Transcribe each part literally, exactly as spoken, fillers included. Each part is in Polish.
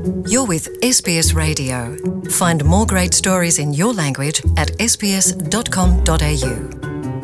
You're with S B S Radio. Find more great stories in your language at s b s dot com dot a u.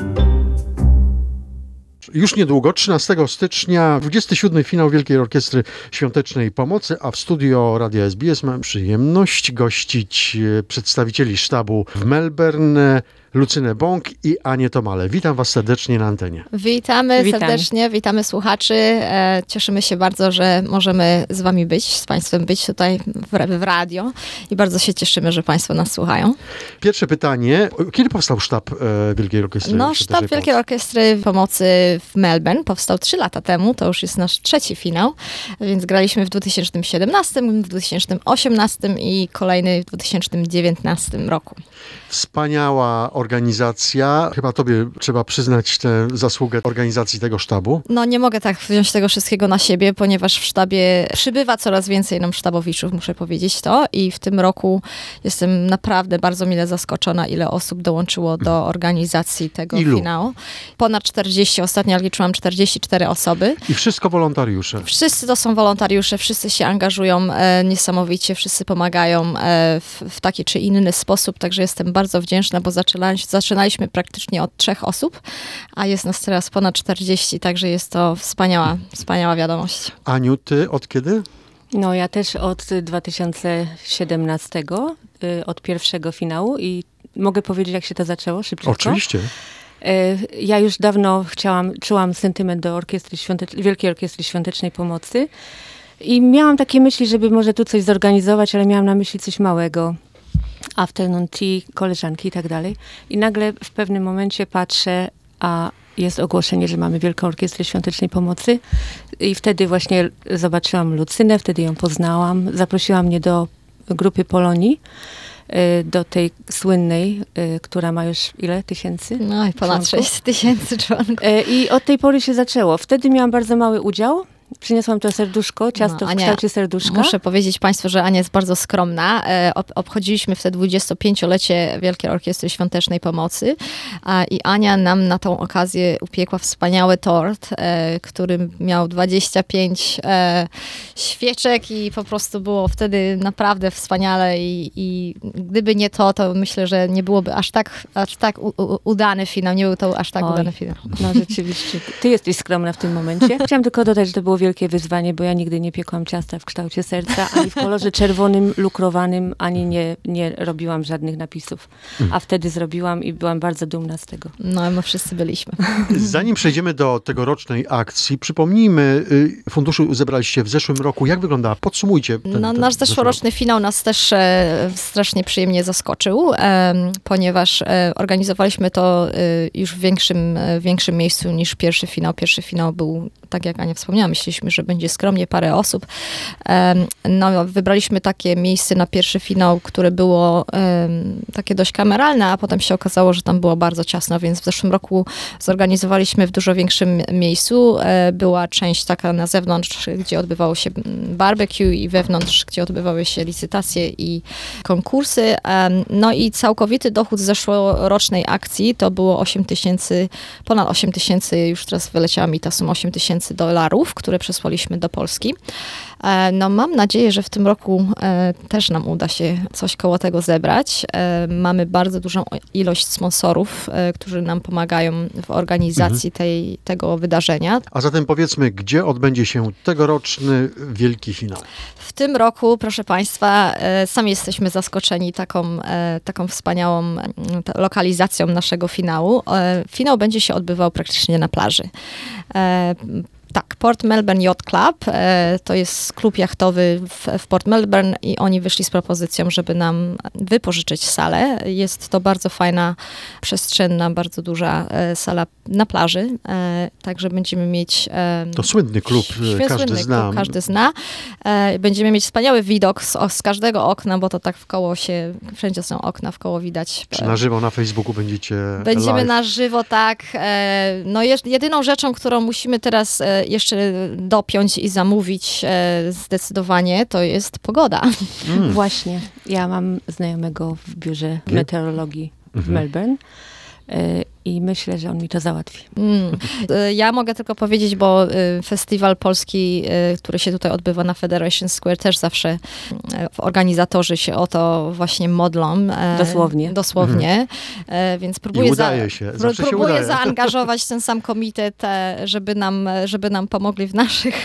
Już niedługo, trzynastego stycznia, dwudziesty siódmy finał Wielkiej Orkiestry Świątecznej Pomocy, a w studio Radia S B S mam przyjemność gościć przedstawicieli sztabu w Melbourne, Lucynę Bąk i Anię Tomale. Witam was serdecznie na antenie. Witamy Witam. serdecznie, witamy słuchaczy. E, cieszymy się bardzo, że możemy z wami być, z państwem być tutaj w, w radio i bardzo się cieszymy, że państwo nas słuchają. Pierwsze pytanie. Kiedy powstał sztab e, Wielkiej Orkiestry No, Świątecznej sztab Wielkiej Pomocy? Orkiestry Pomocy w Melbourne powstał trzy lata temu. To już jest nasz trzeci finał, więc graliśmy w dwa tysiące siedemnastym, w dwa tysiące osiemnastym i kolejny w dwa tysiące dziewiętnastym roku. Wspaniała organizacja. Chyba tobie trzeba przyznać tę zasługę organizacji tego sztabu. No nie mogę tak wziąć tego wszystkiego na siebie, ponieważ w sztabie przybywa coraz więcej nam sztabowiczów, muszę powiedzieć to. I w tym roku jestem naprawdę bardzo mile zaskoczona, ile osób dołączyło do organizacji tego Ilu? finału. Ponad czterdzieści, ostatnio liczyłam czterdzieści cztery osoby. I wszystko wolontariusze. Wszyscy to są wolontariusze, wszyscy się angażują e, niesamowicie, wszyscy pomagają e, w, w taki czy inny sposób, także jestem bardzo wdzięczna, bo zaczynaliśmy, zaczynaliśmy praktycznie od trzech osób, a jest nas teraz ponad czterdzieści, także jest to wspaniała, wspaniała wiadomość. Aniu, ty od kiedy? No ja też od dwa tysiące siedemnastego, y, od pierwszego finału i mogę powiedzieć, jak się to zaczęło szybciutko. Oczywiście. Y, ja już dawno chciałam, czułam sentyment do orkiestry świątecz- Wielkiej Orkiestry Świątecznej Pomocy i miałam takie myśli, żeby może tu coś zorganizować, ale miałam na myśli coś małego. Afternoon tea, koleżanki i tak dalej. I nagle w pewnym momencie patrzę, a jest ogłoszenie, że mamy Wielką Orkiestrę Świątecznej Pomocy. I wtedy właśnie zobaczyłam Lucynę, wtedy ją poznałam. Zaprosiła mnie do grupy Polonii, do tej słynnej, która ma już ile tysięcy? No i ponad członków? sześć tysięcy członków. I od tej pory się zaczęło. Wtedy miałam bardzo mały udział. Przyniosłam to serduszko, ciasto No, w Ania, kształcie serduszka. Muszę powiedzieć państwu, że Ania jest bardzo skromna. E, ob, obchodziliśmy wtedy dwudziestopięciolecie Wielkiej Orkiestry Świątecznej Pomocy a, i Ania nam na tą okazję upiekła wspaniały tort, e, który miał dwadzieścia pięć e, świeczek i po prostu było wtedy naprawdę wspaniale i, i gdyby nie to, to myślę, że nie byłoby aż tak, aż tak u, u, udany finał, nie był to aż tak Oj, udany finał. No rzeczywiście. Ty jesteś skromna w tym momencie. Chciałam tylko dodać, że to było wielkie wyzwanie, bo ja nigdy nie piekłam ciasta w kształcie serca, ani w kolorze czerwonym, lukrowanym, ani nie, nie robiłam żadnych napisów. A wtedy zrobiłam i byłam bardzo dumna z tego. No my wszyscy byliśmy. Zanim przejdziemy do tegorocznej akcji, przypomnijmy, y, funduszu zebraliście w zeszłym roku. Jak wygląda? Podsumujcie. Ten, No, ten nasz zeszły zeszłoroczny finał nas też e, strasznie przyjemnie zaskoczył, e, ponieważ e, organizowaliśmy to e, już w większym, e, większym miejscu niż pierwszy finał. Pierwszy finał był, tak jak Ania wspomniała, myśleliśmy, że będzie skromnie parę osób. E, no, wybraliśmy takie miejsce na pierwszy finał, które było e, takie dość kameralne, a potem się okazało, że tam było bardzo ciasno, więc w zeszłym roku zorganizowaliśmy w dużo większym miejscu. E, była część taka na zewnątrz, gdzie odbywało się barbecue i wewnątrz, gdzie odbywały się licytacje i konkursy. No i całkowity dochód z zeszłorocznej akcji to było osiem tysięcy, ponad osiem tysięcy, już teraz wyleciała mi ta suma, osiem tysięcy dolarów, które przesłaliśmy do Polski. No mam nadzieję, że w tym roku e, też nam uda się coś koło tego zebrać. E, mamy bardzo dużą ilość sponsorów, e, którzy nam pomagają w organizacji mhm. tej, tego wydarzenia. A zatem powiedzmy, gdzie odbędzie się tegoroczny wielki finał? W tym roku, proszę państwa, e, sami jesteśmy zaskoczeni taką, e, taką wspaniałą e, lokalizacją naszego finału. E, finał będzie się odbywał praktycznie na plaży. E, Tak, Port Melbourne Yacht Club, e, to jest klub jachtowy w, w Port Melbourne i oni wyszli z propozycją, żeby nam wypożyczyć salę. Jest to bardzo fajna, przestrzenna, bardzo duża e, sala na plaży, e, także będziemy mieć... E, to słynny klub, świe, każdy słynny zna. Klub, każdy zna. E, będziemy mieć wspaniały widok z, z każdego okna, bo to tak w koło się, wszędzie są okna, w koło widać. Czy na żywo na Facebooku będziecie Będziemy live? na żywo, tak. E, no jest jedyną rzeczą, którą musimy teraz e, jeszcze dopiąć i zamówić e, zdecydowanie, to jest pogoda. Mm. Właśnie. Ja mam znajomego w biurze meteorologii w mhm. Melbourne. i myślę, że on mi to załatwi. Mm. Ja mogę tylko powiedzieć, bo festiwal polski, który się tutaj odbywa na Federation Square, też zawsze organizatorzy się o to właśnie modlą. Dosłownie. Dosłownie. Mhm. Więc próbuję, I udaje za, się. Zawsze próbuję się udaje. zaangażować ten sam komitet, żeby nam, żeby nam pomogli w naszych,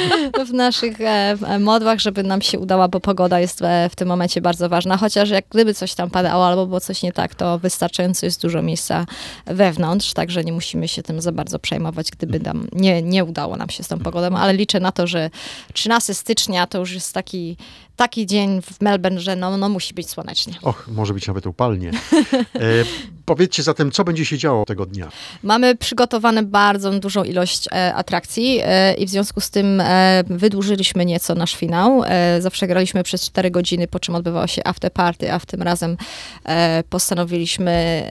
w naszych modłach, żeby nam się udało, bo pogoda jest w tym momencie bardzo ważna. Chociaż jak gdyby coś tam padało albo było coś nie tak, to wystarczająco jest dużo miejsca wewnątrz, także nie musimy się tym za bardzo przejmować, gdyby nam nie, nie udało nam się z tą pogodą, ale liczę na to, że trzynastego stycznia to już jest taki, taki dzień w Melbourne, że no, no musi być słonecznie. Och, może być nawet upalnie. E, powiedzcie zatem, co będzie się działo tego dnia? Mamy przygotowane bardzo dużą ilość e, atrakcji e, i w związku z tym e, wydłużyliśmy nieco nasz finał. E, zawsze graliśmy przez cztery godziny, po czym odbywało się after party, a w tym razem e, postanowiliśmy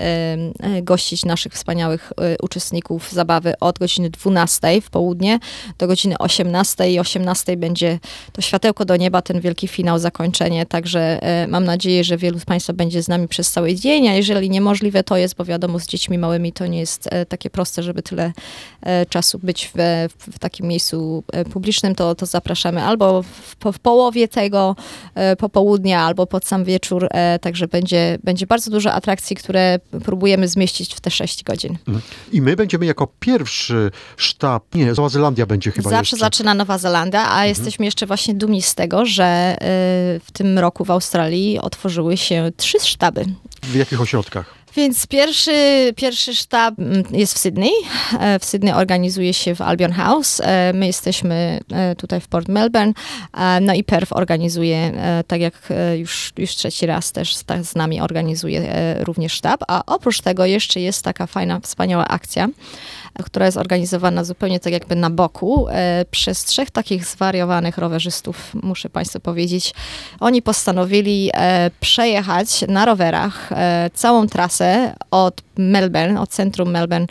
e, e, gościć naszych wspaniałych e, uczestników zabawy od godziny dwunastej w południe do godziny osiemnastej i osiemnastej będzie to światełko do nieba, ten wielki finał, zakończenie, także e, mam nadzieję, że wielu z Państwa będzie z nami przez cały dzień, a jeżeli niemożliwe to jest, bo wiadomo, z dziećmi małymi to nie jest e, takie proste, żeby tyle e, czasu być w, w, w takim miejscu e, publicznym, to, to zapraszamy albo w, w połowie tego e, popołudnia, albo pod sam wieczór, e, także będzie, będzie bardzo dużo atrakcji, które próbujemy zmieścić w te sześć godzin. I my będziemy jako pierwszy sztab, nie, Nowa Zelandia będzie chyba Zawsze jeszcze. zaczyna Nowa Zelandia, a mhm. jesteśmy jeszcze właśnie dumni z tego, że y, w tym roku w Australii otworzyły się trzy sztaby. W jakich ośrodkach? Więc pierwszy, pierwszy sztab jest w Sydney. W Sydney organizuje się w Albion House. My jesteśmy tutaj w Port Melbourne. No i Perth organizuje, tak jak już, już trzeci raz też z nami organizuje również sztab. A oprócz tego jeszcze jest taka fajna, wspaniała akcja, która jest organizowana zupełnie tak jakby na boku e, przez trzech takich zwariowanych rowerzystów, muszę Państwu powiedzieć. Oni postanowili e, przejechać na rowerach e, całą trasę od Melbourne, od centrum Melbourne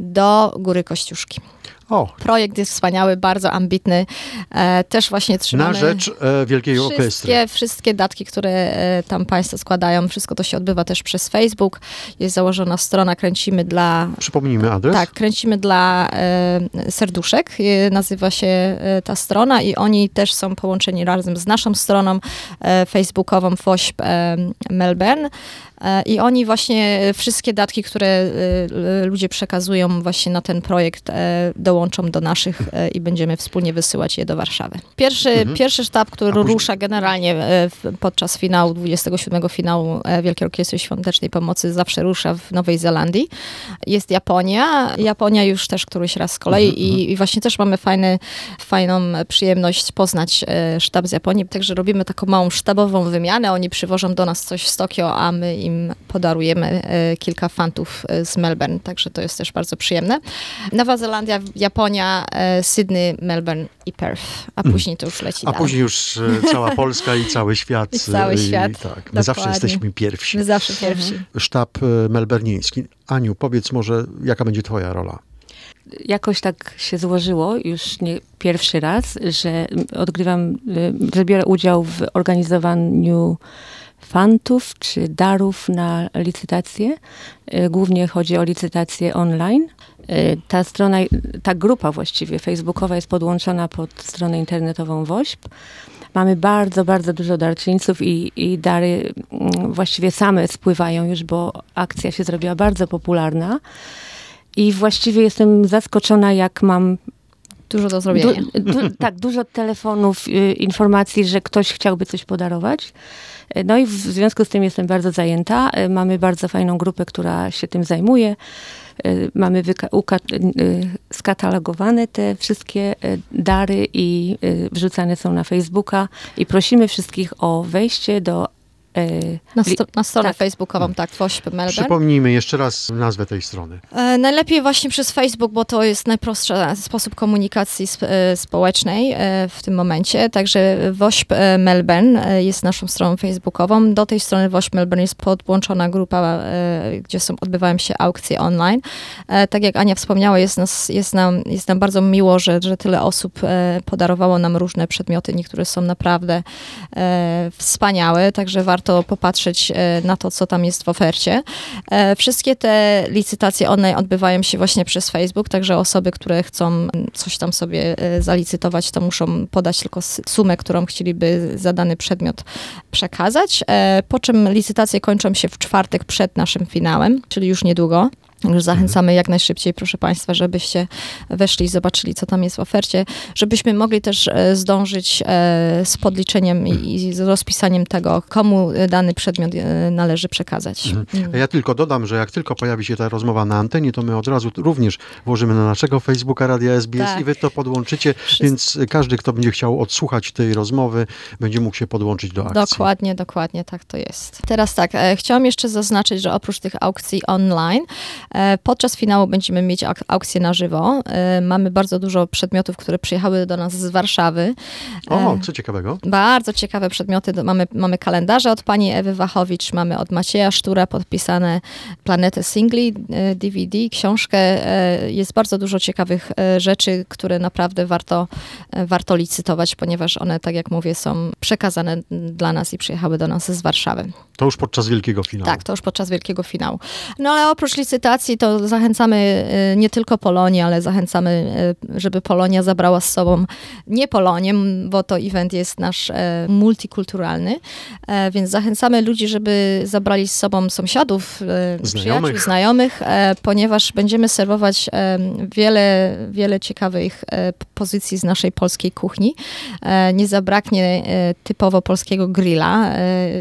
do Góry Kościuszki. O. Projekt jest wspaniały, bardzo ambitny. E, też właśnie trzymamy... Na rzecz e, Wielkiej wszystkie, Orkiestry. Wszystkie datki, które e, tam Państwo składają, wszystko to się odbywa też przez Facebook. Jest założona strona, kręcimy dla... Przypomnijmy adres. Tak, kręcimy dla e, serduszek, e, nazywa się e, ta strona i oni też są połączeni razem z naszą stroną e, facebookową W O S P e, Melbourne. I oni właśnie wszystkie datki, które ludzie przekazują właśnie na ten projekt, dołączą do naszych i będziemy wspólnie wysyłać je do Warszawy. Pierwszy, mhm. pierwszy sztab, który później... rusza generalnie podczas finału, dwudziestego siódmego finału Wielkiej Orkiestry Świątecznej Pomocy, zawsze rusza w Nowej Zelandii. Jest Japonia. Japonia już też któryś raz z kolei mhm. i, i właśnie też mamy fajny, fajną przyjemność poznać sztab z Japonii. Także robimy taką małą sztabową wymianę. Oni przywożą do nas coś z Tokio, a my im podarujemy e, kilka fantów e, z Melbourne, także to jest też bardzo przyjemne. Nowa Zelandia, Japonia, e, Sydney, Melbourne i Perth, a później to już leci A dalej. później już e, cała Polska i cały świat. I cały świat. I, tak, my dokładnie. Zawsze jesteśmy pierwsi. My zawsze pierwsi. Sztab e, melburnieński. Aniu, powiedz może, jaka będzie twoja rola? Jakoś tak się złożyło, już nie pierwszy raz, że odgrywam, że biorę udział w organizowaniu fantów czy darów na licytację. Głównie chodzi o licytację online. Ta strona, ta grupa właściwie facebookowa jest podłączona pod stronę internetową W O S P. Mamy bardzo, bardzo dużo darczyńców i, i dary właściwie same spływają już, bo akcja się zrobiła bardzo popularna. I właściwie jestem zaskoczona, jak mam dużo do zrobienia. Du, du, tak, dużo telefonów, y, informacji, że ktoś chciałby coś podarować. No i w związku z tym jestem bardzo zajęta. Y, mamy bardzo fajną grupę, która się tym zajmuje. Y, mamy wyka- uka- y, skatalogowane te wszystkie y, dary i y, wrzucane są na Facebooka. I prosimy wszystkich o wejście do Na, sto, na stronę tak. facebookową, tak, W O S P Melbourne. Przypomnijmy jeszcze raz nazwę tej strony. E, najlepiej właśnie przez Facebook, bo to jest najprostszy sposób komunikacji sp- e, społecznej e, w tym momencie. Także W O S P Melbourne e, jest naszą stroną facebookową. Do tej strony W O S P Melbourne jest podłączona grupa, e, gdzie są, odbywają się aukcje online. E, tak jak Ania wspomniała, jest, nas, jest, nam, jest nam bardzo miło, że, że tyle osób e, podarowało nam różne przedmioty. Niektóre są naprawdę e, wspaniałe, także warto warto popatrzeć na to, co tam jest w ofercie. Wszystkie te licytacje online odbywają się właśnie przez Facebook, także osoby, które chcą coś tam sobie zalicytować, to muszą podać tylko sumę, którą chcieliby za dany przedmiot przekazać, po czym licytacje kończą się w czwartek przed naszym finałem, czyli już niedługo. Już zachęcamy jak najszybciej, proszę Państwa, żebyście weszli i zobaczyli, co tam jest w ofercie, żebyśmy mogli też zdążyć z podliczeniem i z rozpisaniem tego, komu dany przedmiot należy przekazać. Mhm. Ja tylko dodam, że jak tylko pojawi się ta rozmowa na antenie, to my od razu również włożymy na naszego Facebooka Radia S B S tak. i wy to podłączycie, Wszystko. Więc każdy, kto będzie chciał odsłuchać tej rozmowy, będzie mógł się podłączyć do akcji. Dokładnie, dokładnie, tak to jest. Teraz tak, chciałam jeszcze zaznaczyć, że oprócz tych aukcji online, podczas finału będziemy mieć auk- aukcję na żywo. Mamy bardzo dużo przedmiotów, które przyjechały do nas z Warszawy. O, co ciekawego. Bardzo ciekawe przedmioty. Mamy, mamy kalendarze od pani Ewy Wachowicz, mamy od Macieja Sztura podpisane Planetę Singli, D V D, książkę. Jest bardzo dużo ciekawych rzeczy, które naprawdę warto, warto licytować, ponieważ one, tak jak mówię, są przekazane dla nas i przyjechały do nas z Warszawy. To już podczas wielkiego finału. Tak, to już podczas wielkiego finału. No ale oprócz licytacji to zachęcamy nie tylko Polonię, ale zachęcamy, żeby Polonia zabrała z sobą nie Polonię, bo to event jest nasz multikulturalny, więc zachęcamy ludzi, żeby zabrali z sobą sąsiadów, znajomych. przyjaciół, znajomych, ponieważ będziemy serwować wiele, wiele ciekawych pozycji z naszej polskiej kuchni. Nie zabraknie typowo polskiego grilla.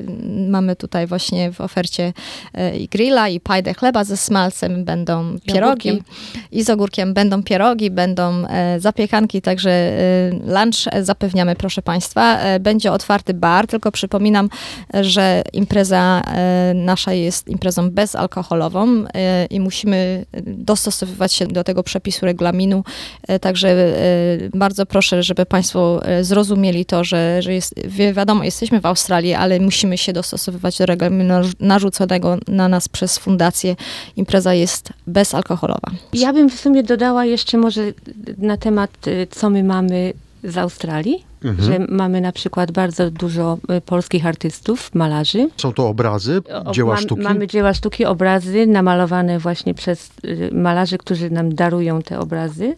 Mamy tutaj właśnie w ofercie i grilla, i pajdę chleba ze smalcem, będą pierogi ogórkiem. i z ogórkiem, będą pierogi, będą e, zapiekanki, także e, lunch zapewniamy, proszę Państwa. E, będzie otwarty bar, tylko przypominam, że impreza e, nasza jest imprezą bezalkoholową e, i musimy dostosowywać się do tego przepisu regulaminu, e, także e, bardzo proszę, żeby Państwo zrozumieli to, że, że jest, wiadomo, jesteśmy w Australii, ale musimy się dostosowywać do regulaminu narzuconego na nas przez fundację. Impreza jest bezalkoholowa. Ja bym w sumie dodała jeszcze może na temat, co my mamy z Australii, mhm. że mamy na przykład bardzo dużo polskich artystów, malarzy. Są to obrazy, dzieła o, mam, sztuki? Mamy dzieła sztuki, obrazy namalowane właśnie przez malarzy, którzy nam darują te obrazy.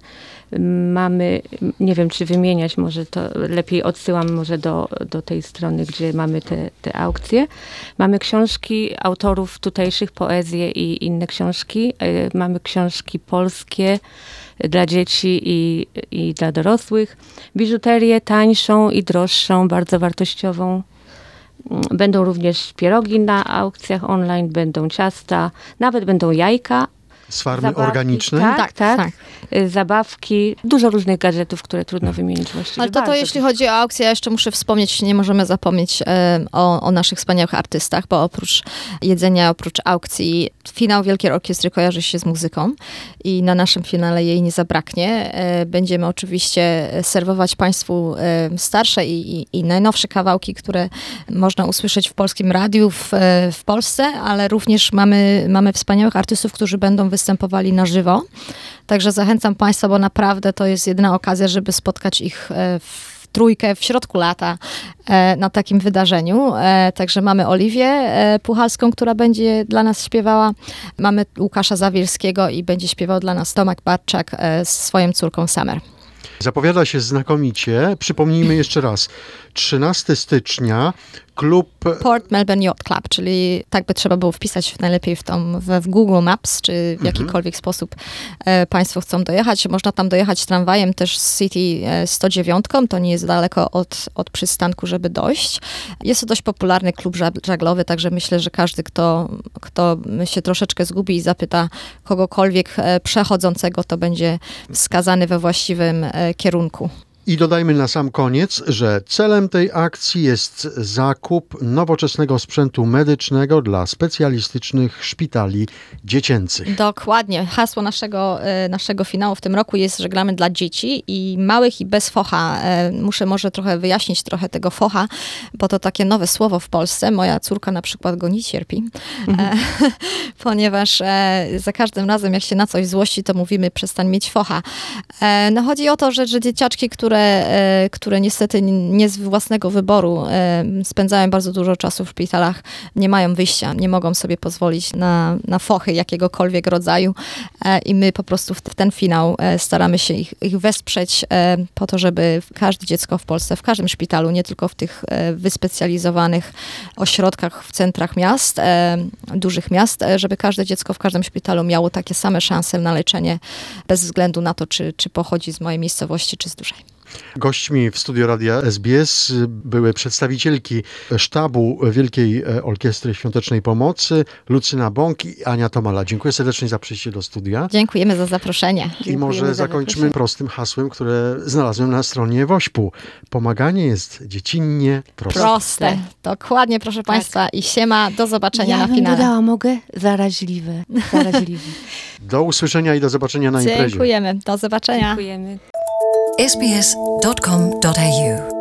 Mamy, nie wiem czy wymieniać, może to lepiej odsyłam może do, do tej strony, gdzie mamy te, te aukcje. Mamy książki autorów tutejszych, poezję i inne książki. Mamy książki polskie dla dzieci i, i dla dorosłych. Biżuterię tańszą i droższą, bardzo wartościową. Będą również pierogi na aukcjach online, będą ciasta, nawet będą jajka. Z farmy Zabawki, organicznej? Tak, Tak, tak, tak. Zabawki, dużo różnych gadżetów, które trudno wymienić właściwie. Ale to, to Bardzo jeśli chodzi o aukcję, ja jeszcze muszę wspomnieć, nie możemy zapomnieć e, o, o naszych wspaniałych artystach, bo oprócz jedzenia, oprócz aukcji, finał Wielkiej Orkiestry kojarzy się z muzyką i na naszym finale jej nie zabraknie. E, będziemy oczywiście serwować Państwu e, starsze i, i, i najnowsze kawałki, które można usłyszeć w polskim radiu w, w Polsce, ale również mamy, mamy wspaniałych artystów, którzy będą występowali na żywo. Także zachęcam Państwa, bo naprawdę to jest jedyna okazja, żeby spotkać ich w trójkę w środku lata na takim wydarzeniu. Także mamy Oliwię Puchalską, która będzie dla nas śpiewała. Mamy Łukasza Zawierskiego i będzie śpiewał dla nas Tomek Barczak z swoją córką Summer. Zapowiada się znakomicie. Przypomnijmy jeszcze raz. trzynastego stycznia klub... Port Melbourne Yacht Club, czyli tak by trzeba było wpisać najlepiej w, tą, w, w Google Maps, czy w mhm. jakikolwiek sposób e, Państwo chcą dojechać. Można tam dojechać tramwajem też z City sto dziewięć, to nie jest daleko od, od przystanku, żeby dojść. Jest to dość popularny klub żaglowy, także myślę, że każdy, kto, kto się troszeczkę zgubi i zapyta kogokolwiek przechodzącego, to będzie wskazany we właściwym e, kierunku. I dodajmy na sam koniec, że celem tej akcji jest zakup nowoczesnego sprzętu medycznego dla specjalistycznych szpitali dziecięcych. Dokładnie. Hasło naszego, naszego finału w tym roku jest, że gramy dla dzieci i małych i bez focha. Muszę może trochę wyjaśnić trochę tego focha, bo to takie nowe słowo w Polsce. Moja córka na przykład go nie cierpi, mhm. ponieważ za każdym razem jak się na coś złości, to mówimy przestań mieć focha. No chodzi o to, że, że dzieciaczki, które e, które niestety nie z własnego wyboru e, spędzają bardzo dużo czasu w szpitalach, nie mają wyjścia, nie mogą sobie pozwolić na, na fochy jakiegokolwiek rodzaju e, i my po prostu w ten finał e, staramy się ich, ich wesprzeć e, po to, żeby każde dziecko w Polsce, w każdym szpitalu, nie tylko w tych e, wyspecjalizowanych ośrodkach w centrach miast, e, dużych miast, e, żeby każde dziecko w każdym szpitalu miało takie same szanse na leczenie bez względu na to, czy, czy pochodzi z mojej miejscowości, czy z dużej. Gośćmi w studio Radia S B S były przedstawicielki sztabu Wielkiej Orkiestry Świątecznej Pomocy, Lucyna Bąk i Ania Tomala. Dziękuję serdecznie za przyjście do studia. Dziękujemy za zaproszenie. I może zakończmy prostym hasłem, które znalazłem na stronie WOŚP-u. Pomaganie jest dziecinnie proste. Proste. Dokładnie, proszę Państwa. I siema, do zobaczenia Ja na bym finale. dodała, mogę? Zaraźliwe. Zaraźliwe. Do usłyszenia i do zobaczenia na imprezie. Dziękujemy. Do zobaczenia. Dziękujemy. s b s dot com dot a u